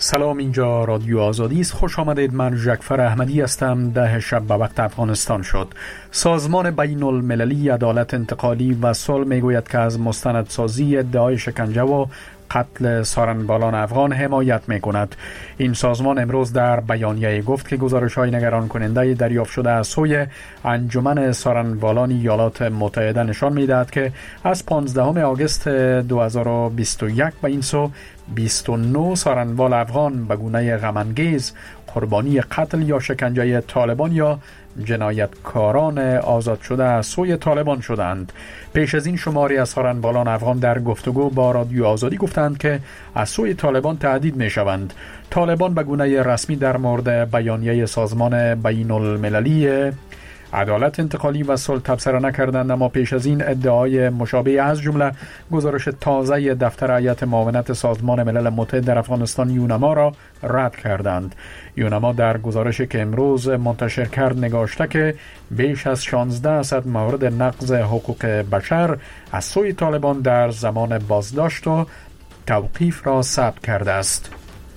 سلام، اینجا رادیو آزادی است. خوش آمدید. من جعفر احمدی هستم. 10 شب به وقت افغانستان شد. سازمان بین المللی عدالت انتقالی و صلح میگوید که از مستندسازی ادعای شکنجه و قتل سارنبالان افغان حمایت می کند. این سازمان امروز در بیانیه گفت که گزارش های نگران کننده دریافت شده از سوی انجمن سارنبالان ایالات متحده نشان می دهد که از 15 آگوست 2021 به این سو 29 سارنبال افغان به گونه غم‌انگیز قربانی قتل یا شکنجه طالبان یا جنایتکاران آزاد شده از سوی طالبان شدند. پیش از این شماری از سارنبالان افغان در گفتگو با رادیو آزادی گفتند که از سوی طالبان تهدید می شوند. طالبان به گونه رسمی در مورد بیانیه سازمان بین المللی عدالت انتقالی و صلح تبصره نکردند، اما پیش از این ادعای مشابه از جمله گزارش تازه دفتر هیئت معاونت سازمان ملل متحد در افغانستان یونما را رد کردند. یونما در گزارشی که امروز منتشر کرد نگاشته که بیش از 1600 مورد نقض حقوق بشر از سوی طالبان در زمان بازداشت و توقیف را ثبت کرده است.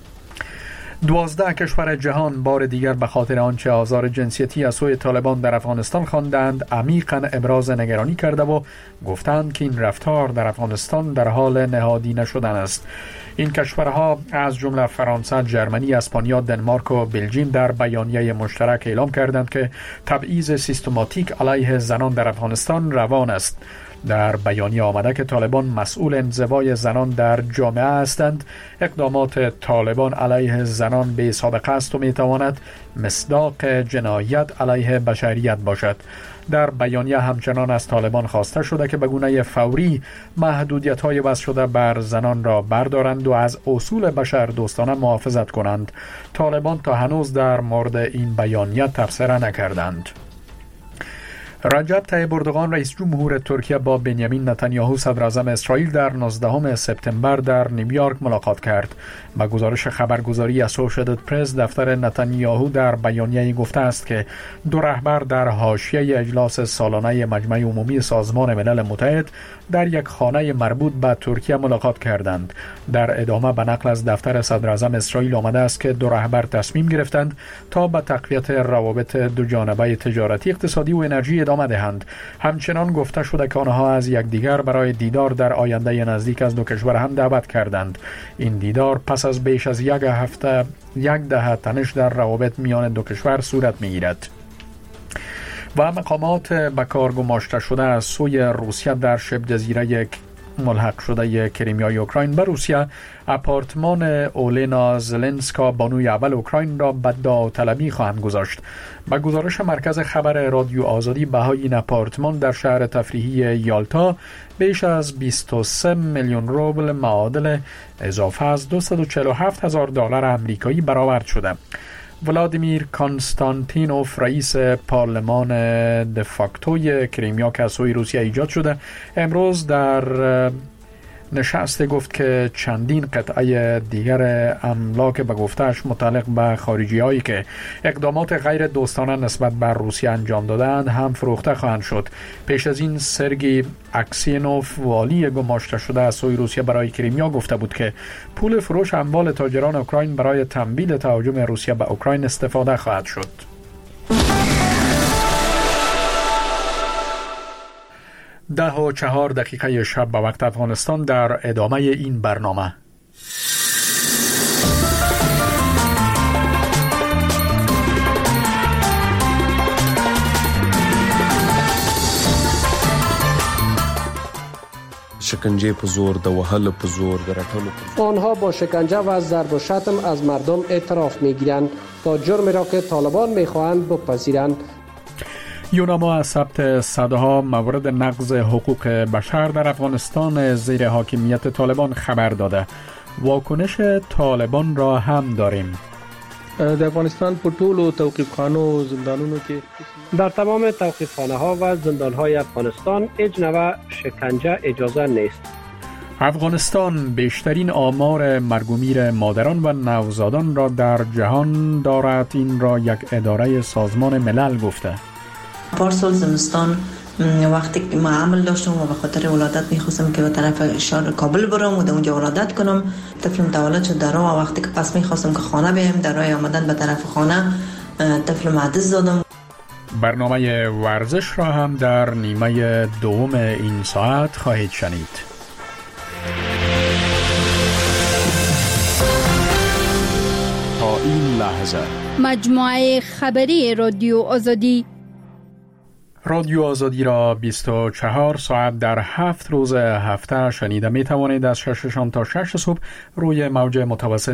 12 کشور جهان بار دیگر به خاطر آنچه آزار جنسیتی از سوی طالبان در افغانستان خواندند عمیقاً ابراز نگرانی کرده و گفتند که این رفتار در افغانستان در حال نهادینه شدن است. این کشورها از جمله فرانسه، ژرمنی، اسپانیا، دنمارک و بلژیم در بیانیه مشترک اعلام کردند که تبعیض سیستماتیک علیه زنان در افغانستان روان است. در بیانیه آمده که طالبان مسئول انزوای زنان در جامعه هستند. اقدامات طالبان علیه زنان به سابقه است و میتواند مصداق جنایت علیه بشریت باشد. در بیانیه همچنان از طالبان خواسته شده که به گونه فوری محدودیت‌های وضع شده بر زنان را بردارند و از اصول بشر دوستانه محافظت کنند. طالبان تا هنوز در مورد این بیانیه تبصره نکردند. رجب طیب اردوغان رئیس جمهور ترکیه با بنیامین نتانیاهو صدر اعظم اسرائیل در 19 سپتامبر در نیویورک ملاقات کرد. با گزارش خبرگزاری اسوشییتد پرس دفتر نتانیاهو در بیانیه گفته است که دو رهبر در حاشیه اجلاس سالانه مجمع عمومی سازمان ملل متحد در یک خانه مربوط به ترکیه ملاقات کردند. در ادامه به نقل از دفتر صدر اعظم اسرائیل آمده است که دو رهبر تصمیم گرفتند تا به تقویت روابط دو جانبه تجارتی، اقتصادی و انرژی ادامه دهند. همچنان گفته شده که آنها از یکدیگر برای دیدار در آینده نزدیک از دو کشور هم دعوت کردند. این دیدار پس از بیش از یک دهه تنش در روابط میان دو کشور صورت میگیرد. و مقامات به کار گماشته شده از سوی روسیه در شبه جزیره ملحق شده کریمیای اوکراین به روسیه آپارتمان اولینا زلنسکا بانوی اول اوکراین را به داوطلبی خواهند گذاشت. با گزارش مرکز خبر رادیو آزادی بهای این آپارتمان در شهر تفریحی یالتا بیش از 23 میلیون روبل معادل اضافه از $247,000 آمریکایی برآورد شده. ولادیمیر کانستانتینوف رئیس پارلمان دفاکتوی کریمیا که از سوی روسیه ایجاد شده امروز در نشست گفت که چندین قطعه دیگر املاک به گفتهش متعلق به خارجی هایی که اقدامات غیر دوستانه نسبت بر روسیه انجام دادند هم فروخته خواهند شد. پیش از این سرگی اکسینوف والی گماشته شده از سوی روسیه برای کریمیا گفته بود که پول فروش اموال تاجران اوکراین برای تمویل تهاجم روسیه به اوکراین استفاده خواهد شد. 10:04 شب به وقت افغانستان در ادامه این برنامه. شکنجه په زور، د وهلو په زور، د رټلو. آنها با شکنجه و ضرب و شتم از مردم اعتراف میگیرند تا جرمی را که طالبان میخواهند بپذیرند. یونما از ثبت صدها مورد نقض حقوق بشر در افغانستان زیر حاکمیت طالبان خبر داده. واکنش طالبان را هم داریم. در افغانستان په ټولو توقیفخانو و زندانونو کې در تمام توقیفخانه ها و زندان های افغانستان هیچ نوع شکنجه اجازه نیست. افغانستان بیشترین آمار مرگ و میر مادران و نوزادان را در جهان دارد. این را یک اداره سازمان ملل گفته. پارسال زمستان وقتی که ما عمل داشتم و به خاطر ولادت میخواستم که به طرف شهر کابل برم و در اونجا ولادت کنم. طفلم تولد شد در راه. وقتی که پس میخواستم که خانه بیایم، در راه آمدن به طرف خانه طفلم عدس دادم. برنامه ورزش را هم در نیمه دوم این ساعت خواهید شنید. تا این لحظه مجموعه خبری رادیو آزادی. رادیو آزادی را 24 ساعت در 7 روز هفته شنیده می توانید. از 6 شام تا 6 صبح روی موج متوسط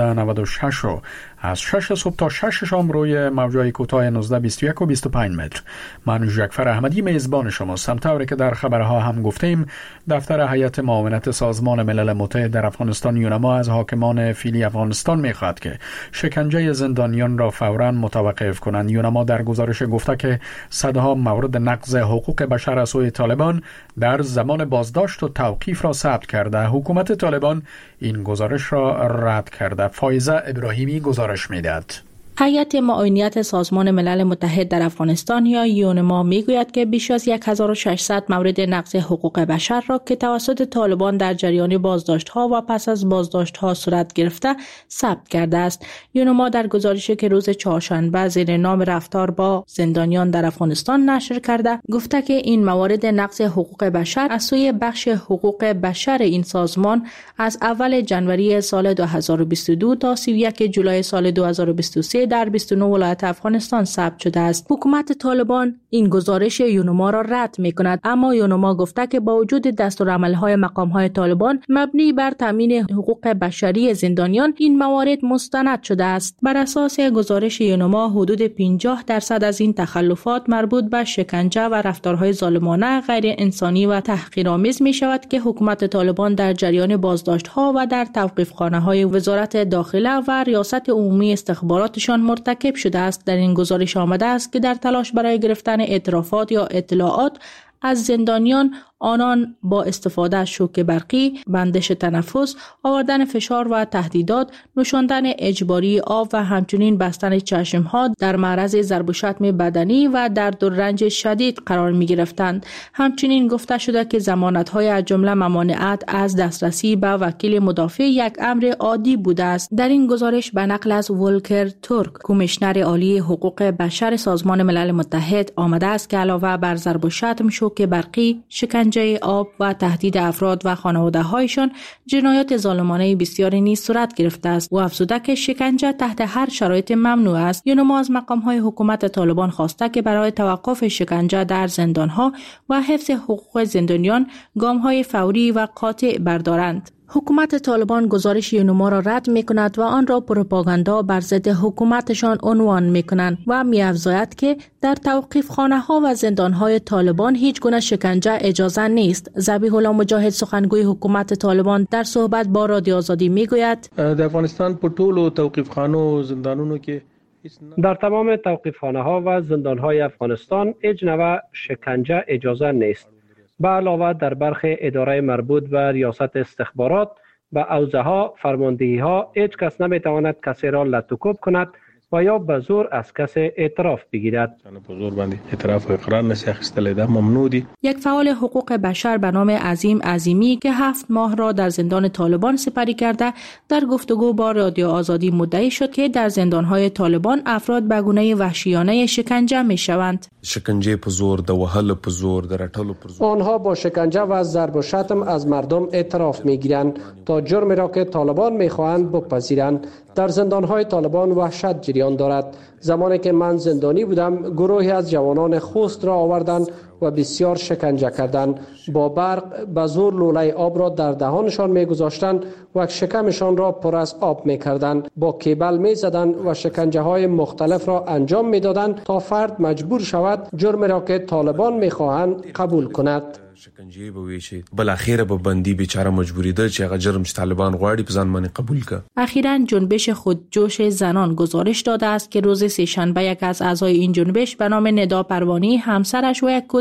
1296 و از 6 صبح تا 6 شام روی موجهای کوتاه 1921 و 25 متر. من ژکفر احمدی میزبان شماستم. طوری که در خبرها هم گفتیم، دفتر هیئت معاونت سازمان ملل متحد در افغانستان یونما از حاکمان فعلی افغانستان می‌خواهد که شکنجه زندانیان را فوراً متوقف کنند. یونما در گزارش گفته که صدها مورد نقض حقوق بشر از سوی طالبان در زمان بازداشت و توقیف را ثبت کرده. حکومت طالبان این گزارش را رد کرده. فایزه ابراهیمی گزارش می‌دهد. هیئت معاونت سازمان ملل متحد در افغانستان یا یونما میگوید که بیش از 1600 مورد نقض حقوق بشر را که توسط طالبان در جریان بازداشت‌ها و پس از بازداشت‌ها صورت گرفته ثبت کرده است. یونما در گزارشی که روز چهارشنبه زیر نام رفتار با زندانیان در افغانستان نشر کرده گفته که این موارد نقض حقوق بشر از سوی بخش حقوق بشر این سازمان از اول جنوری سال 2022 تا 31 جولای سال 2023 در 29 ولایت افغانستان ثبت شده است. حکومت طالبان این گزارش یونما را رد می‌کند، اما یونما گفته که با وجود دستورالعمل‌های مقام‌های طالبان مبنی بر تامین حقوق بشری زندانیان این موارد مستند شده است. بر اساس گزارش یونما حدود 50% از این تخلفات مربوط به شکنجه و رفتارهای ظالمانه، غیر انسانی و تحقیرآمیز می‌شود که حکومت طالبان در جریان بازداشت‌ها و در توقیف‌خانه‌های وزارت داخله و ریاست عمومی استخباراتشان مرتکب شده است. در این گزارش آمده است که در تلاش برای گرفتن اعترافات یا اطلاعات از زندانیان، آنان با استفاده از شوک برقی، بندش تنفس، آوردن فشار و تهدیدات، نوشاندن اجباری آب و همچنین بستن چشمها در معرض ضرب و شتم بدنی و درد و رنج شدید قرار می گرفتند. همچنین گفته شده که ضمانت‌های از جمله ممانعت از دسترسی به وکیل مدافع یک امر عادی بوده است. در این گزارش به نقل از ولکر تورک، کمیشنر عالی حقوق بشر سازمان ملل متحد، آمده است که علاوه بر ضرب و شتم، شوک برقی، شکنجه آب و تهدید افراد و خانواده‌هایشان، جنایات ظالمانه بسیاری نیز صورت گرفته است. و افزوده که شکنجه تحت هر شرایط ممنوع است. یونما از مقام‌های حکومت طالبان خواسته که برای توقف شکنجه در زندان‌ها و حفظ حقوق زندانیان گام‌های فوری و قاطع بردارند. حکومت طالبان گزارش یونما را رد می‌کند و آن را پروپاگاندا بر ضد حکومتشان عنوان می‌کنند و می‌افزاید که در توقیف‌خانه‌ها و زندان‌های طالبان هیچ گونه شکنجه اجازه نیست. ذبیح الله مجاهد، سخنگوی حکومت طالبان، در صحبت با رادیو آزادی می‌گوید در افغانستان په ټولو توقیفخانو و زندانونو کې در تمام توقیفخانه‌ها و زندان‌های افغانستان هیچ نوع شکنجه اجازه نیست. به علاوه در برخی اداره مربوط به ریاست استخبارات و حوزه ها، فرماندهی ها، هیچ کس نمیتواند کسی را لطوکوب کند و یا به زور از کسی اعتراف بگیرد. په زور باندې اعتراف و اقرار نشي اخیستلی، دا ممنوع دی. یک فعال حقوق بشر به نام عظیم عظیمی که 7 ماه را در زندان طالبان سپری کرده، در گفتگو با رادیو آزادی مدعی شد که در زندانهای طالبان افراد به گونه وحشیانه شکنجه می شوند. شکنجه په زور، د وهلو په زور، د رټلو په زور. آنها با شکنجه و ضرب و شتم از مردم اعتراف میگیرند تا جرمی را که طالبان میخواهند بپذیرند. در زندانهای طالبان وحشت جریان دارد. زمانی که من زندانی بودم، گروهی از جوانان خوست را آوردند و بسیار شکنجه کردند. با برق به زور لوله آب را در دهانشان میگذاشتند و شکمشان را پر از آب میکردند. با کیبل میزدند و شکنجه های مختلف را انجام میدادند تا فرد مجبور شود جرمی را که طالبان میخواهند قبول کند. شکنجه به ویشي بل اخیره به بندي بیچاره مجبوری ده چې هغه جرم چې طالبان غواړي په ځان باندې قبول کړي. اخیراً جنبش خودجوش زنان گزارش داده است که روز سه‌شنبه یک از اعضای این جنبش به نام ندا پروانی، همسرش و یک کودک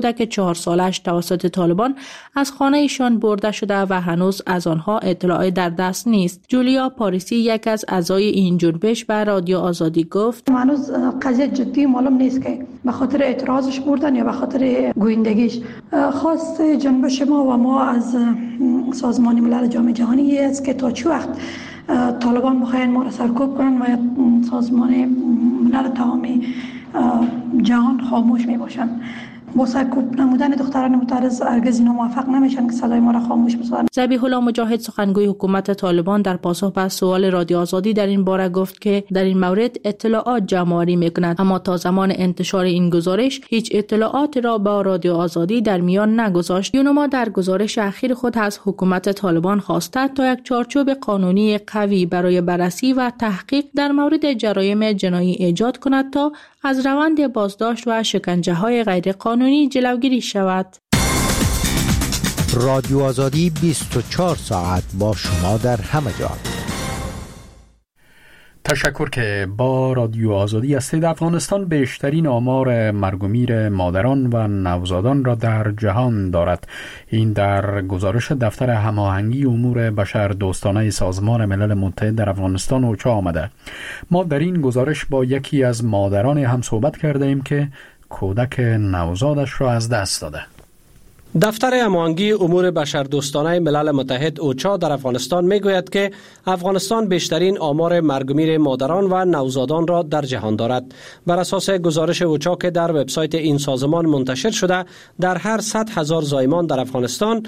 کودک 4 سالش توسط طالبان از خانه ایشان برده شده و هنوز از آنها اطلاعی در دست نیست. جولیا پاریسی، یک از اعضای این جنبش، به رادیو آزادی گفت: هنوز قضیه جدی معلوم نیست که به خاطر اعتراضش بردن یا به خاطر گویندگیش. خواست جنبش ما از سازمان ملل جامعه جهانی است که تا چه وقت طالبان بخواین ما را سرکوب کنن و سازمان ملل تمامی جهان خاموش می باشن. با سرکوب نمودن دختران معترض هرگز اینا موفق نمیشن که صدای ما را خاموش بسازن. ذبیح الله مجاهد، سخنگوی حکومت طالبان، در پاسخ به سوال رادیو آزادی در این باره گفت که در این مورد اطلاعات جمع‌آوری می‌کند، اما تا زمان انتشار این گزارش هیچ اطلاعات را با رادیو آزادی در میان نگذاشت. یونما در گزارش اخیر خود از حکومت طالبان خواسته تا یک چارچوب قانونی قوی برای بررسی و تحقیق در مورد جرایم جنایی ایجاد کند تا از روند بازداشت و شکنجه‌های غیرقانونی جلوگیری شود. رادیو آزادی 24 ساعت با شما در همه جا. تشکر که با رادیو آزادی هستید. افغانستان بیشترین آمار مرگ و میر مادران و نوزادان را در جهان دارد. این در گزارش دفتر هماهنگی امور بشردوستانه سازمان ملل متحد در افغانستان اوچا آمده. ما در این گزارش با یکی از مادران هم صحبت کرده ایم که کودک نوزادش را از دست داده. دفتر هماهنگی امور بشردوستانه ملل متحد اوچا در افغانستان میگوید که افغانستان بیشترین آمار مرگ و میر مادران و نوزادان را در جهان دارد. بر اساس گزارش اوچا که در وبسایت این سازمان منتشر شده، در هر 100,000 زایمان در افغانستان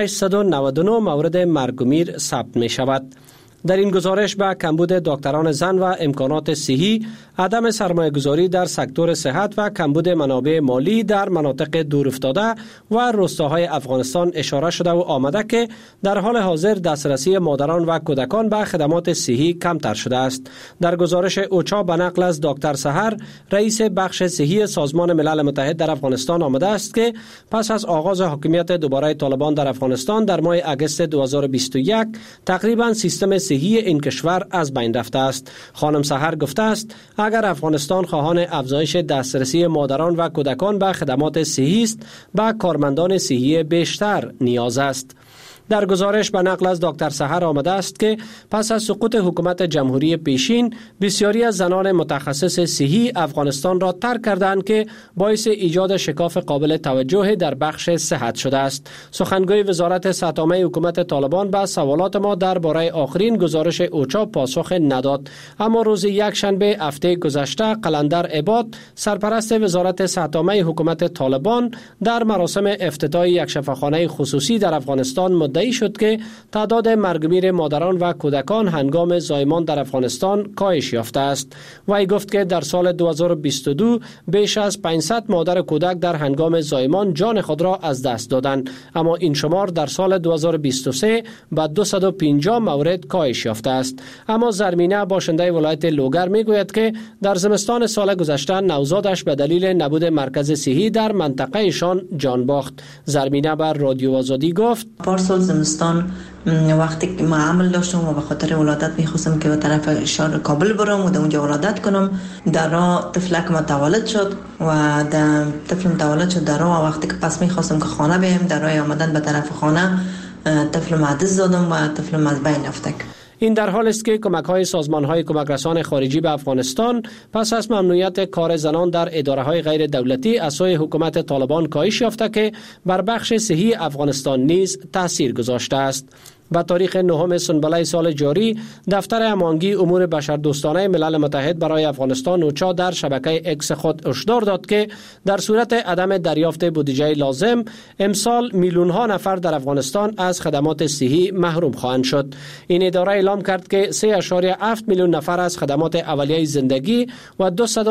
699 مورد مرگ و میر ثبت می شود. در این گزارش به کمبود دکتران زن و امکانات صحی، عدم سرمایه‌گذاری در سکتور صحت و کمبود منابع مالی در مناطق دورافتاده و روستاهای افغانستان اشاره شده و آمده که در حال حاضر دسترسی مادران و کودکان به خدمات صحی کمتر شده است. در گزارش اوچا به نقل از دکتر سحر، رئیس بخش صحی سازمان ملل متحد در افغانستان آمده است که پس از آغاز حاکمیت دوباره طالبان در افغانستان در ماه اگست 2021 تقریبا سیستم صحی این کشور از بین رفته است. خانم سحر گفته است اگر افغانستان خواهان افزایش دسترسی مادران و کودکان به خدمات صحی است، به کارمندان صحی بیشتر نیاز است. در گزارش به نقل از دکتر سحر آمده است که پس از سقوط حکومت جمهوری پیشین، بسیاری از زنان متخصص صحی افغانستان را ترک کردند که باعث ایجاد شکاف قابل توجه در بخش صحت شده است. سخنگوی وزارت صحت عامه حکومت طالبان به سوالات ما درباره آخرین گزارش اوچا پاسخ نداد، اما روز یکشنبه هفته گذشته قلندر عباد، سرپرست وزارت صحت عامه حکومت طالبان، در مراسم افتتاح یک شفاخانه خصوصی در افغانستان مدعی شد که تعداد مرگ و میر مادران و کودکان هنگام زایمان در افغانستان کاهش یافته است. وی گفت که در سال 2022 بیش از 500 مادر و کودک در هنگام زایمان جان خود را از دست دادند، اما این شمار در سال 2023 به 250 مورد کاهش یافته است. اما زرمینه، باشنده ولایت لوگر، میگوید که در زمستان سال گذشته نوزادش به دلیل نبود مرکز صحی در منطقه ایشان جان باخت. زرمینه بر رادیو آزادی گفت پارسال زمستان وقتی که ما عمل داشتم و به خاطر ولادت میخواستم که به طرف شهر کابل برم و در اونجا ولادت کنم، در راه طفلک متولد شد و در طفل متولد شد در راه. وقتی که پس میخواستم که خانه بیم، در راه آمدن به طرف خانه طفل معدز دادم و طفل از بین رفتک. این در حال است که کمک‌های سازمان‌های کمک‌رسان خارجی به افغانستان پس از ممنوعیت کار زنان در اداره‌های غیر دولتی از سوی حکومت طالبان کاهش یافته که بر بخش صحی افغانستان نیز تأثیر گذاشته است. به تاریخ 9 سنبله سال جاری، دفتر هماهنگی امور بشردوستانه ملل متحد برای افغانستان اوچا در شبکه اکس خود هشدار داد که در صورت عدم دریافت بودجه لازم، امسال میلیون‌ها نفر در افغانستان از خدمات صحی محروم خواهند شد. این اداره اعلام کرد که 3.7 میلیون نفر از خدمات اولیه زندگی و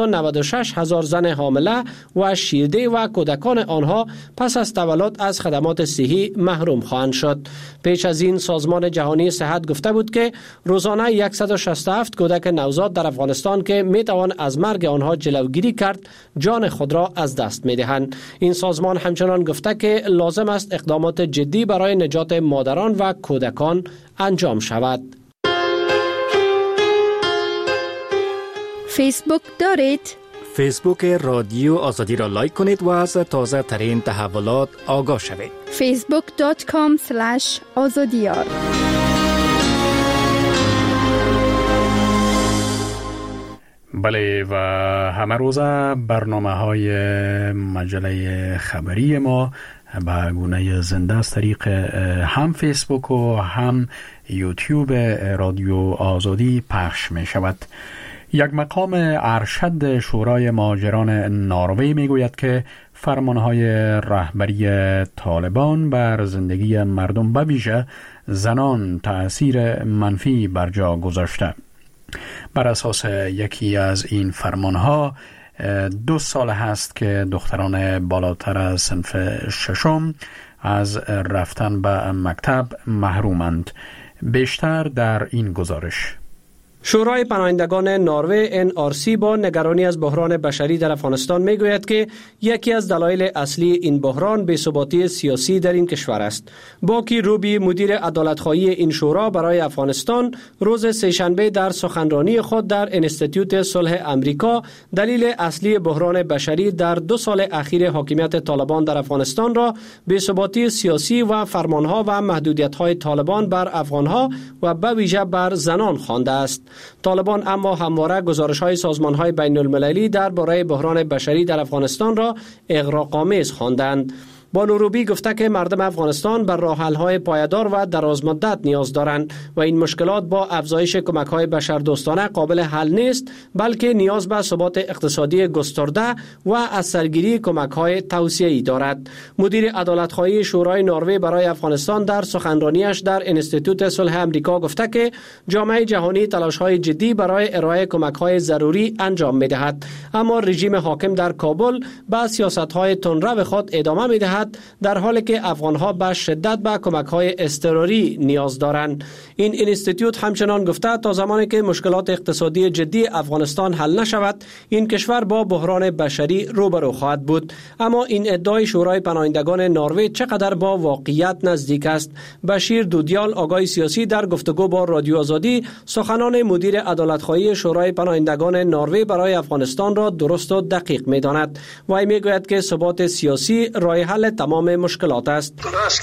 296,000 زن حامله و شیرده و کودکان آنها پس از تولد از خدمات صحی محروم خواهند شد. پیش از این سازمان جهانی صحت گفته بود که روزانه 167 کودک نوزاد در افغانستان که میتوان از مرگ آنها جلوگیری کرد، جان خود را از دست میدهند. این سازمان همچنان گفته که لازم است اقدامات جدی برای نجات مادران و کودکان انجام شود. فیسبوک دارید؟ فیسبوک رادیو آزادی را لایک کنید و از تازه ترین تحولات آگاه شوید. facebook.com/azadiyar. بله و همه روزه برنامه‌های مجله خبری ما به گونه زنده از طریق هم فیسبوک و هم یوتیوب رادیو آزادی پخش می شود. یک مقام ارشد شورای مهاجران نروژ می گوید که فرمانهای رهبری طالبان بر زندگی مردم به ویژه زنان تأثیر منفی بر جا گذاشته. بر اساس یکی از این فرمانها 2 سال هست که دختران بالاتر از صنف 6 از رفتن به مکتب محرومند. بیشتر در این گزارش. شورای پناهندگان نروژ NRC با نگرانی از بحران بشری در افغانستان میگوید که یکی از دلایل اصلی این بحران بی‌ثباتی سیاسی در این کشور است. باکی روبی مدیر عدالت‌خواهی این شورا برای افغانستان روز سه‌شنبه در سخنرانی خود در انستیتوت صلح امریکا دلیل اصلی بحران بشری در 2 سال اخیر حاکمیت طالبان در افغانستان را بی‌ثباتی سیاسی و فرمانها و محدودیت‌های طالبان بر افغانها و به ویژه بر زنان خوانده است. طالبان اما همواره گزارش‌های سازمان‌های بین‌المللی درباره بحران بشری در افغانستان را اغراق‌آمیز خواندند. بانو روبی گفته که مردم افغانستان بر راه‌حل‌های پایدار و درازمدت نیاز دارند و این مشکلات با افزایش کمک‌های بشردوستانه قابل حل نیست، بلکه نیاز به ثبات اقتصادی گسترده و از سرگیری کمک‌های توسعه‌ای دارد. مدیر عدالت‌خواهی شورای نروژ برای افغانستان در سخنرانیش در انستیتوت صلح امریکا گفته که جامعه جهانی تلاش‌های جدی برای ارائه کمک‌های ضروری انجام می‌دهد، اما رژیم حاکم در کابل با سیاست‌های تندرو خود ادامه می‌دهد، در حالی که افغانها به شدت به کمک‌های اضطراری نیاز دارند. این اینستیتوت همچنان گفته تا زمانی که مشکلات اقتصادی جدی افغانستان حل نشود، این کشور با بحران بشری روبرو خواهد بود. اما این ادعای شورای پناهندگان نروژ چقدر با واقعیت نزدیک است؟ بشیر دودیال، آگاه سیاسی، در گفتگو با رادیو آزادی سخنان مدیر عدالت‌خواهی شورای پناهندگان نروژ برای افغانستان را درست و دقیق می‌داند و می‌گوید که ثبات سیاسی راه حل تمام مشکلات است.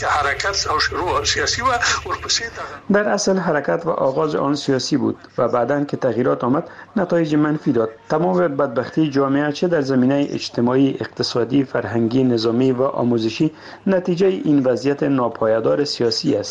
در اصل حرکت و آغاز آن سیاسی بود و بعداً که تغییرات آمد نتایج منفی داد. تمام بدبختی جامعه چه در زمینه اجتماعی، اقتصادی، فرهنگی، نظامی و آموزشی نتیجه این وضعیت ناپایدار سیاسی است.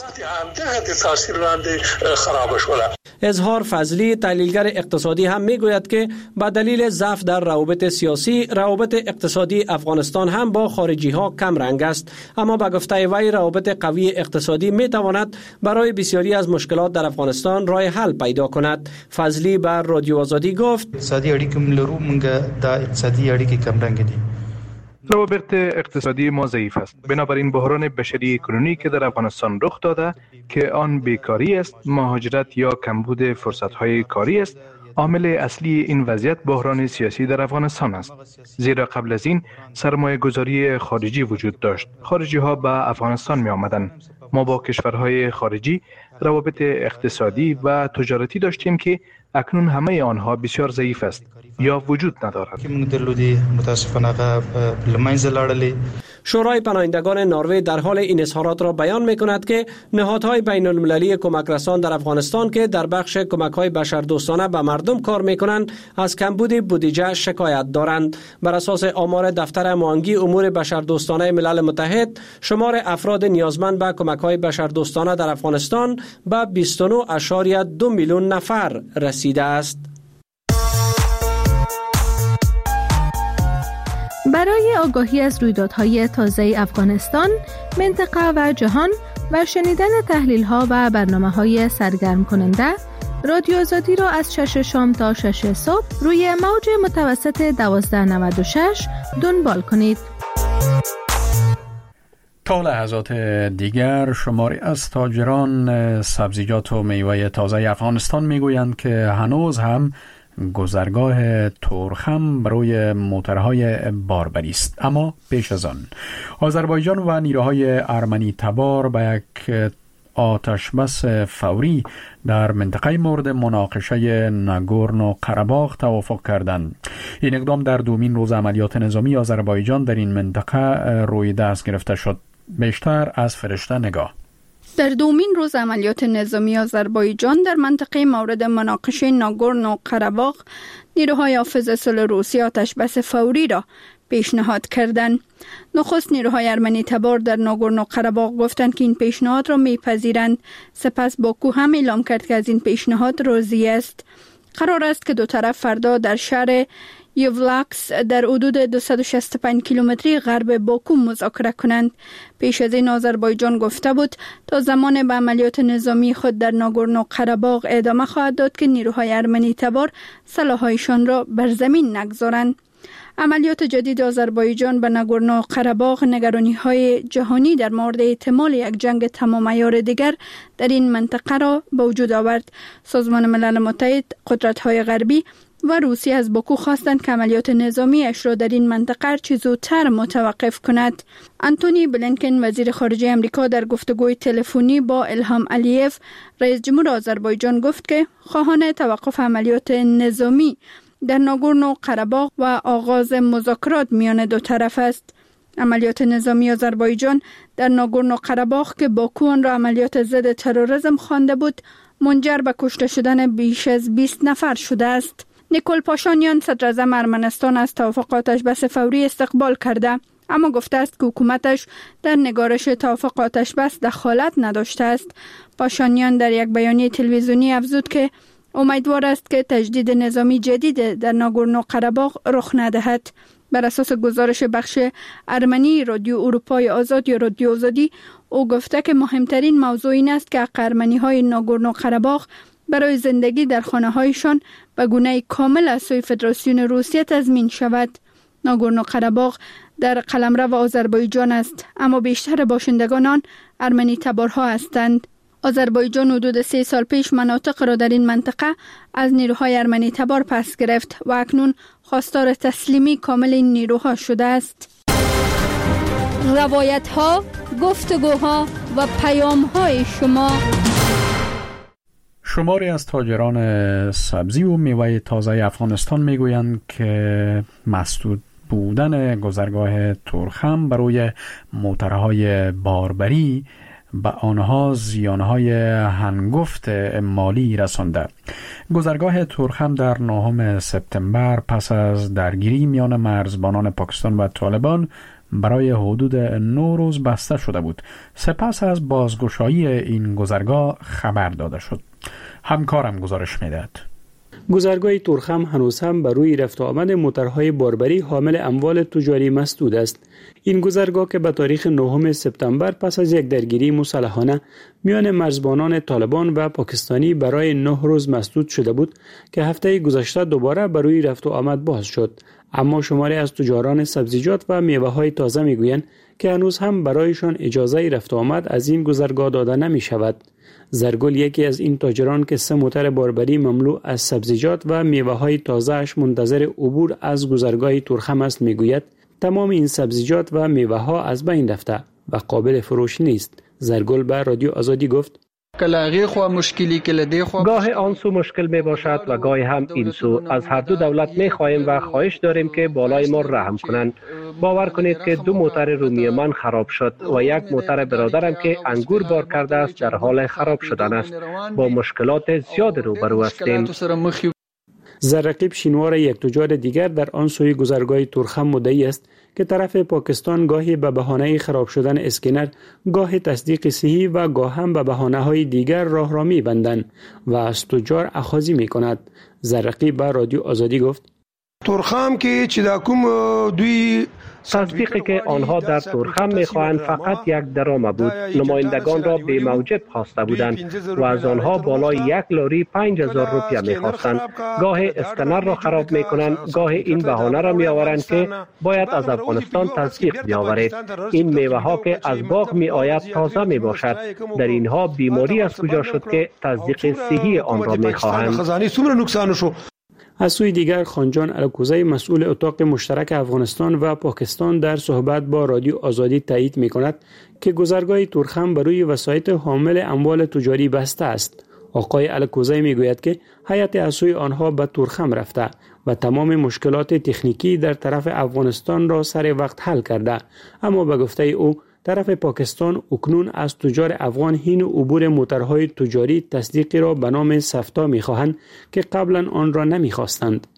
اظهار فضلی، تحلیلگر اقتصادی، هم میگوید که با دلیل ضعف در روابط سیاسی، روابط اقتصادی افغانستان هم با خارجی ها کم رنگ است، اما با گفته وی روابط قوی اقتصادی می تواند برای بسیاری از مشکلات در افغانستان راه حل پیدا کند. فضلی بر رادیو آزادی گفت: اقتصادي اړیکې لرو، موږ دا اقتصادي اړیکې کم رنګ دي. روابط اقتصادی ما ضعیف است. بنابراین بحران بشری کنونی که در افغانستان رخ داده که آن بیکاری است، مهاجرت یا کمبود فرصت‌های کاری است، عامل اصلی این وضعیت بحران سیاسی در افغانستان است. زیرا قبل از این سرمایه گذاری خارجی وجود داشت. خارجی ها به افغانستان می آمدند. ما با کشورهای خارجی روابط اقتصادی و تجارتی داشتیم که اکنون همه آنها بسیار ضعیف است یا وجود ندارد. شورای پناهندگان نروژ در حال این اظهارات را بیان می کند که نهادهای بین المللی کمک رسان در افغانستان که در بخش کمک‌های بشردوستانه به مردم کار می کنند از کمبود بودجه شکایت دارند. بر اساس آمار دفتر معاونگی امور بشردوستانه ملل متحد، شمار افراد نیازمند به کمک‌های بشردوستانه در افغانستان به 29.2 میلیون نفر رسیده است. برای آگاهی از رویدادهای تازه افغانستان، منطقه و جهان و شنیدن تحلیل‌ها و برنامه‌های سرگرم کننده، رادیو آزادی را از 6 شام تا 6 صبح روی موج متوسط 1296 دنبال کنید. تا لحظات دیگر شماری از تاجران سبزیجات و میوه تازه افغانستان میگویند که هنوز هم گذرگاه تورخم برای موترهای باربری است. اما پیش از آن آذربایجان و نیروهای ارمنی تبار به یک آتش بس فوری در منطقه مورد مناقشه ناگورنو قره‌باغ توافق کردند. این اقدام در دومین روز عملیات نظامی آذربایجان در این منطقه روی دست گرفته شد. بیشتر از فرشته نگاه. در دومین روز عملیات نظامی آذربایجان در منطقه مورد مناقشه ناگورنو قره‌باغ نیروهای حافظ صلح روسیه آتش بس فوری را پیشنهاد کردند. نخست نیروهای ارمنی تبار در ناگورنو قره‌باغ گفتند که این پیشنهاد را میپذیرند. سپس باکو هم اعلام کرد که از این پیشنهاد راضی است. قرار است که دو طرف فردا در شهر یوولاکس در حدود 265 کیلومتری غرب باکو مذاکره کنند. پیش از این آذربایجان گفته بود تا زمان به عملیات نظامی خود در ناگورنو قره‌باغ ادامه خواهد داد که نیروهای ارمنی تبار سلاح‌هایشان را بر زمین نگذارند. عملیات جدید آذربایجان به ناگورنو قره‌باغ نگرانی‌های جهانی در مورد احتمال یک جنگ تمام عیار دیگر در این منطقه را به وجود آورد. سازمان ملل متحد، قدرت‌های غربی و روسیه از باکو خواستند که عملیات نظامیش را در این منطقه چه زودتر متوقف کند. انتونی بلینکن وزیر خارجه امریکا در گفتگوی تلفنی با الهام علیف رئیس جمهور آذربایجان گفت که خواهان توقف عملیات نظامی در ناگورنو قره‌باغ و آغاز مذاکرات میان دو طرف است. عملیات نظامی آذربایجان در ناگورنو قره‌باغ که باکو آن را عملیات ضد تروریسم خوانده بود، منجر به کشته شدن بیش از 20 نفر شده است. نیکول پاشانیان صدر اعظم ارمنستان از توافق آتش بس فوری استقبال کرده، اما گفته است که حکومتش در نگارش توافق آتش بس دخالت نداشته است. پاشانیان در یک بیانیه تلویزیونی افزود که امیدوار است که تجدید نظامی جدید در ناگورنو قره‌باغ رخ ندهد. بر اساس گزارش بخش ارمنی رادیو اروپای آزاد یا رادیو آزادی، او گفته که مهمترین موضوع این است که حق ارمنی‌های ناگورنو قره‌باغ برای زندگی در خانه‌هایشان به گونه کامل از سوی فدراسیون روسیه تضمین شود. ناگورنو قره‌باغ در قلمرو آذربایجان است، اما بیشتر باشندگان آن ارمنی تبارها هستند. آذربایجان حدود 3 سال پیش مناطق را در این منطقه از نیروهای ارمنی تبار پس گرفت و اکنون خواستار تسلیمی کامل این نیروها شده است. روایت‌ها، گفتگوها و پیام‌های شماری از تاجران سبزی و میوه تازه افغانستان میگویند که مسدود بودن گذرگاه تورخم برای موترهای باربری به آنها زیانهای هنگفت مالی رسانده. گذرگاه تورخم در 9 سپتامبر پس از درگیری میان مرزبانان پاکستان و طالبان برای حدود 9 روز بسته شده بود. سپس از بازگشایی این گذرگاه خبر داده شد. همکارم گزارش میدهد. گذرگاه تورخم هنوز هم بر روی رفت و آمد موترهای باربری حامل اموال تجاری مسدود است. این گذرگاه که به تاریخ 9 سپتامبر پس از یک درگیری مسلحانه میان مرزبانان طالبان و پاکستانی برای 9 روز مسدود شده بود که هفته گذشته دوباره بر روی رفت و آمد باز شد. اما شماری از تجاران سبزیجات و میوه‌های تازه میگویند که هنوز هم برایشان اجازه رفت و آمد از این گذرگاه داده نمی شود. زرگل یکی از این تاجران که 3 موتر باربری مملو از سبزیجات و میوه‌های تازه‌اش منتظر عبور از گذرگاه تورخم است میگوید تمام این سبزیجات و میوه‌ها از بین رفته و قابل فروش نیست. زرگل به رادیو آزادی گفت گاه آن سو مشکل می باشد و گاه هم این سو. از هر دو دولت می خواهیم و خواهش داریم که بالای ما رحم کنند. باور کنید که 2 موتر رومی من خراب شد و 1 موتر برادرم که انگور بار کرده است در حال خراب شدن است. با مشکلات زیاد روبرو هستیم. زرقیب شینوار یک تجار دیگر در آن سوی گذرگاه تورخم مدعی است که طرف پاکستان گاهی به بهانه خراب شدن اسکنر، گاه تصدیق صحی و گاه هم به بهانه‌های دیگر راه را می‌بندند و از تجار اخاذی می‌کند. زرقیب به رادیو آزادی گفت تورخم که چی دا کوم دوی تصدیقی که آنها در تورخم میخواهند فقط یک درام بود. نمایندگان را به موجب خواسته بودند و از آنها بالای 1 لاری 5000 روپیه میخواستند. گاه اسکنر را خراب میکنند، گاه این بهانه را میآورند که باید از افغانستان تصدیق بیاورید. این میوه ها که از باغ می آید تازه می باشد. در اینها بیماری از کجا شد که تصدیق صحی آن را میخواهند. از سوی دیگر خانجان الکوزی مسئول اتاق مشترک افغانستان و پاکستان در صحبت با رادیو آزادی تایید می‌کند که گذرگاه تورخم بر روی وسایط حامل اموال تجاری بسته است. آقای الکوزی میگوید که هیئت از سوی آنها به تورخم رفته و تمام مشکلات تکنیکی در طرف افغانستان را سر وقت حل کرده، اما به گفته او طرف پاکستان اکنون از تجار افغان حین عبور موترهای تجاری تصدیقی را به نام سفتا می‌خواهند که قبلا آن را نمی‌خواستند.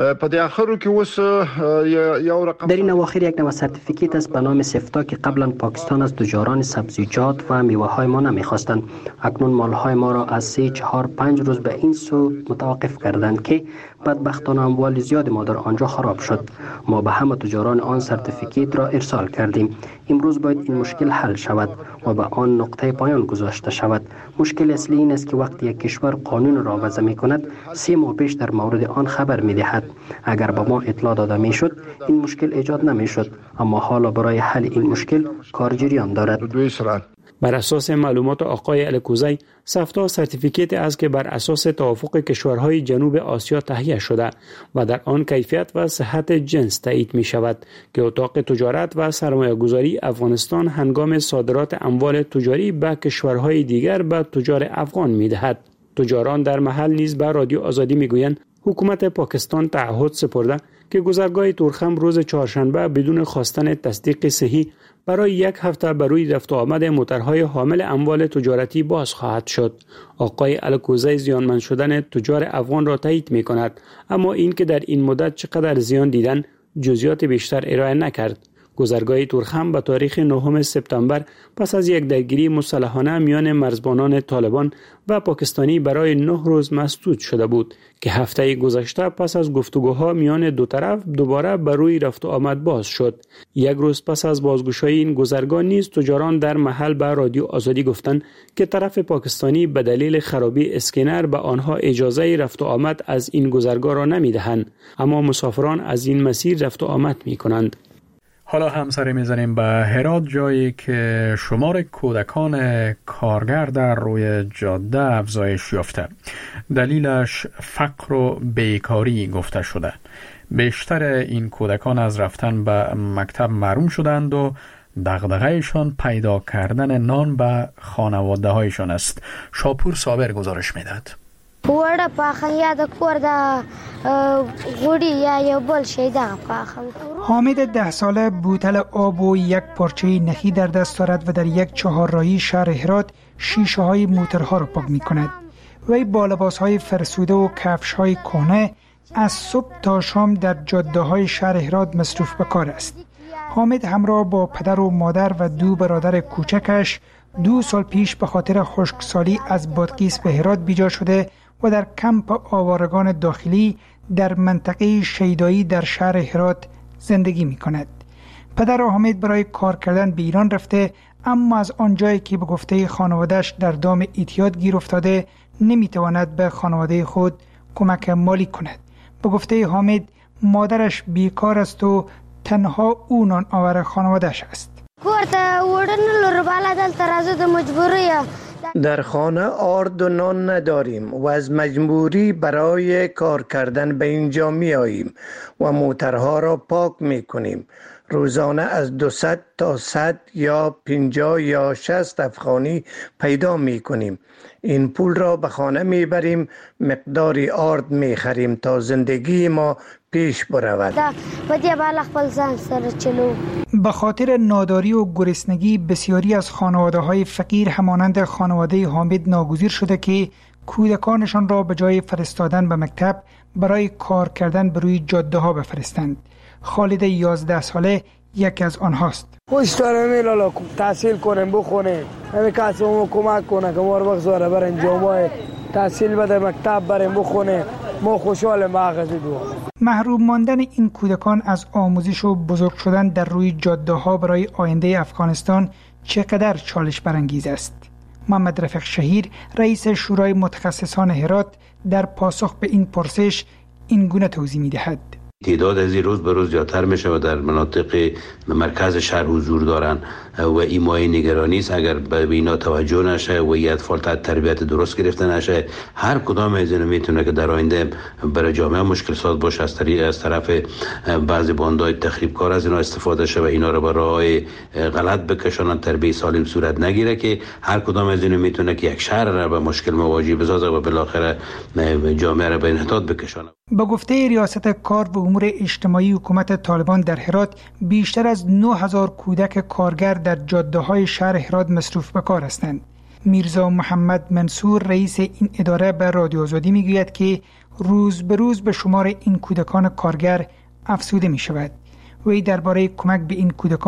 در این اواخر یک نوع سرتیفیکیت است به نام سفتا که قبلا پاکستان از تجاران سبزیجات و میوه های ما نمیخواستند. اکنون مال های ما را از 3، 4، 5 روز به این سو متوقف کردند که بدبختانه اموال زیاد ما در آنجا خراب شد. ما به همه تجاران آن سرتیفیکیت را ارسال کردیم. امروز باید این مشکل حل شود و به آن نقطه پایان گذاشته شود. مشکل اصلی این است که وقتی یک کشور قانون را وضع می کند 3 ماه پیش در مورد آن خبر می دهد. اگر به ما اطلاع داده می شد این مشکل ایجاد نمی شد، اما حالا برای حل این مشکل کار جریان دارد. بر اساس معلومات آقای الکوزی، سفتا سرتیفیکیت است که بر اساس توافق کشورهای جنوب آسیا تهیه شده و در آن کیفیت و صحت جنس تایید می شود که اتاق تجارت و سرمایه گذاری افغانستان هنگام صادرات اموال تجاری به کشورهای دیگر به تجار افغان می دهد. تجاران در محل نیز به رادیو آزادی می گویند حکومت پاکستان تعهد سپرده که گذرگاه تورخم روز چهارشنبه بدون خواستن تصدیق صحیح برای 1 هفته بر روی رفت و آمد موترهای حامل اموال تجارتی باز خواهد شد. آقای الکوزی زیانمند شدن تجار افغان را تایید می کند، اما این که در این مدت چقدر زیان دیدن جزئیات بیشتر ارائه نکرد. گذرگاه تورخم به تاریخ 9 سپتامبر پس از یک درگیری مسلحانه میان مرزبانان طالبان و پاکستانی برای 9 روز مسدود شده بود که هفته گذشته پس از گفتگوها میان دو طرف دوباره بر روی رفت و آمد باز شد. 1 روز پس از بازگشایی این گذرگاه نیز تجاران در محل به رادیو آزادی گفتند که طرف پاکستانی به دلیل خرابی اسکنر به آنها اجازه رفت و آمد از این گذرگاه را نمیدهند، اما مسافران از این مسیر رفت و آمد میکنند. حالا هم سر میزنیم به هرات، جایی که شمار کودکان کارگر در روی جاده افزایش یافته. دلیلش فقر و بیکاری گفته شده. بیشتر این کودکان از رفتن به مکتب محروم شدند و دغدغه‌شان پیدا کردن نان به خانواده هایشان است. شاپور صابر گزارش میدهد. وړه پاخه یا د کور د غوړي یا یو بل شی دغه پاخه. حامد 10 ساله بوتل آب و یک پارچه نخی در دست دارد و در یک چهارراهی شهر هرات شیشه های موترها را پاک می کند. وی با لباس های فرسوده و کفش های کهنه از صبح تا شام در جاده های شهر هرات مصروف به کار است. حامد همراه با پدر و مادر و 2 برادر کوچکش 2 سال پیش به خاطر خشکسالی از بادغیس به هرات بیجا شده و در کمپ آوارگان داخلی در منطقه شیدایی در شهر هرات زندگی می کند. پدر حامد برای کار کردن به ایران رفته، اما از آنجایی که به گفته خانواده‌اش در دام اعتیاد گیر افتاده نمی تواند به خانواده خود کمک مالی کند. به گفته حامد مادرش بیکار است و تنها او نان آور خانواده‌اش است. در خانه آرد و نان نداریم و از مجبوری برای کار کردن به اینجا می آییم و موترها را پاک می کنیم. روزانه از 200 تا 100 یا 50 یا 60 افغانی پیدا می کنیم. این پول را به خانه می بریم، مقداری آرد می خریم تا زندگی ما پیش برود. به خاطر ناداری و گرسنگی بسیاری از خانواده‌های فقیر همانند خانواده حامد ناگزیر شده که کودکانشان را به جای فرستادن به مکتب برای کار کردن به روی جاده ها بفرستند. خالد 11 ساله یکی از آنهاست. خوش دارم لالا تحصیل کنیم بخونیم. همین کسبمون کمک کنه که ما رو بگذاره بریم جامعه تحصیل بده مکتب بریم بخونیم. ما خوشحال مغازه دو. محروم ماندن این کودکان از آموزش و بزرگ شدن در روی جاده ها برای آینده افغانستان چقدر چالش برانگیز است. محمد رفیق شهیر رئیس شورای متخصصان هرات در پاسخ به این پرسش این گونه توضیح می دهد. تعداد از روز به روز زیادتر میشه و در مناطق مرکز شهر حضور دارن و این مایه نگرانی است اگر به اینا توجه نشه و این اطفال تحت تربیت درست گرفته نشه، هر کدام از اینا میتونه که در آینده برای جامعه مشکل ساز باشه. از طرف بعضی باندهای تخریب کار از اینا استفاده شه و اینا رو به راه غلط بکشونن، تربیت سالم صورت نگیره که هر کدام از اینا میتونه که یک شهر را به مشکل مواجه بسازه و بالاخره جامعه را به انحطاط بکشونه. با گفته ریاست کار و امور اجتماعی حکومت طالبان در هرات، بیشتر از 9000 کودک کارگر در جاده‌های شهر هرات مصروف به کار هستند. میرزا محمد منصور رئیس این اداره به رادیو آزادی میگوید که روز به روز به شمار این کودکان کارگر افزوده می شود. وی درباره کمک به این کودکان